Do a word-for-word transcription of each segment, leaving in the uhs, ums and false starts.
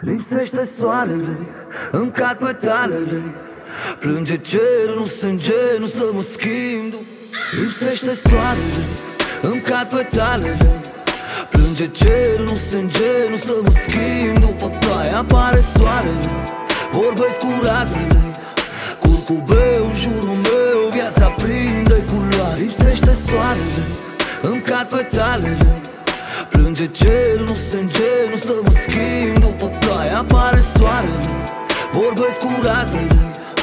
Lipsește soarele, îmi cad petalele, plânge cerul, nu sânge, nu să mă schimb. Lipsește soarele, îmi cad petalele, plânge cerul, nu sânge, nu să mă schimb. După ploaie apare soarele, vorbesc cu razele, curcubeu în jurul meu, viața prinde culoare. Lipsește soarele, îmi cad petalele, plânge cerul, nu sânge, nu să mă schimb. După ploaie apare soarele, vorbesc cu razele,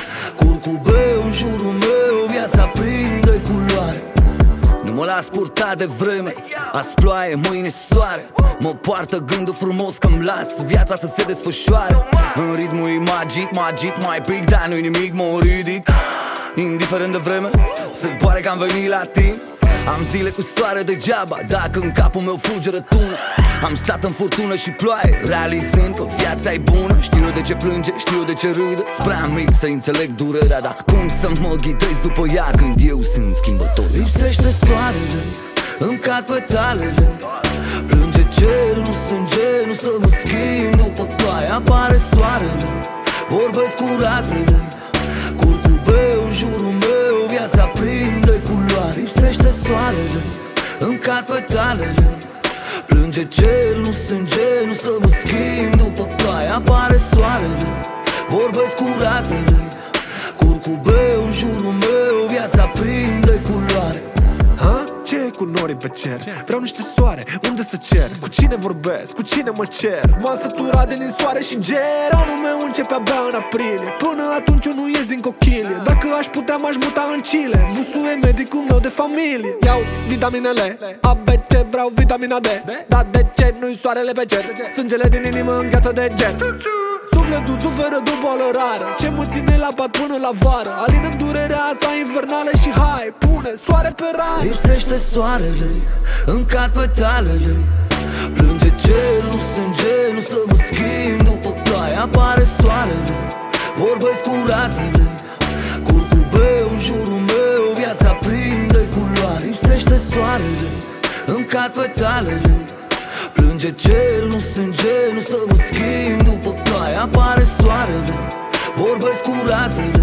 curcubeu în jurul meu, viața prinde culoare. Nu mă las purta de vreme, azi ploaie, mâine soare. Mă poartă gândul frumos că-mi las viața să se desfășoare. În ritmul e magic, magic, mai pic, dar nu-i nimic, mă ridic. Indiferent de vreme, se pare că am venit la timp. Am zile cu soare degeaba, dacă în capul meu fulge rătună. Am stat în furtună și ploaie, realizând că viața e bună. Știu de ce plânge, știu de ce râde, spre mic să înțeleg durerea, dar cum să mă ghidez după ea când eu sunt schimbător? Lipsește soarele, îmi cad petalele, plânge cerul, nu sânge, nu să mă schimb. După ploaie apare soarele, vorbesc cu razele, curcubeu în jurul meu, viața prinde culoare. Lipsește soarele, îmi cad petalele, plânge cerul, nu sânge, nu să mă schimb. După ploaie apare soarele, vorbesc cu razele, curcubeu în jurul meu, viața prinde culoare. Ha? Ce e cu norii pe cer? Vreau niște soare, unde să cer? Cu cine vorbesc? Cu cine mă cer? M-am săturat de ninsoare și ger. Anul meu începe abia în aprilie, până atunci eu nu ies din cochilie. Dacă aș putea m-aș muta în Chile, busul e medicul meu de familie. Iau vitaminele A, B, C, vreau vitamina D. Dar de ce nu-i soarele pe cer? Sângele din inimă în gheață de ger. Sufletul suferă de o boală rară, ce mă ține la pat până la vară. Alin-mi durerea asta infernală și hai, pune soare pe rană. Lipsește soarele, îmi cad petalele, plânge cerul, nu sânge, nu să mă schimb. După ploaie apare soarele, vorbesc cu razele, curcubeu în jurul meu, viața prinde culoare. Lipsește soarele, îmi cad petalele, plânge cerul, nu sânge, nu să mă schimb. După ploaie apare soarele, vorbesc cu razele,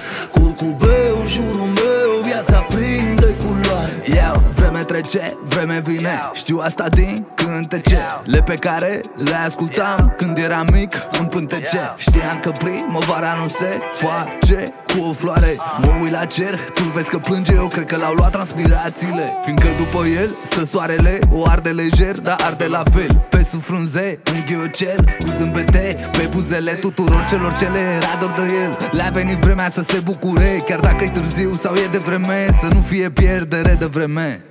curcubeu în jurul meu, viața prinde culoare. Eu, vreme trece, vreme vine, știu asta din cântece, le pe care le ascultam când eram mic în pântece. Știam că primăvara nu se face cu o floare. Mă uit la cer, tu-l vezi că plânge, eu cred că l-au luat transpirațiile, fiindcă după el stă soarele, o arde lejer, dar arde la fel. Pe sub frunze, un ghiocel cu zâmbete pe buzele tuturor celor ce le era dor de el. Le-a venit vremea să se bucure, chiar dacă e târziu sau e de vreme, să nu fie pierdere de vreme.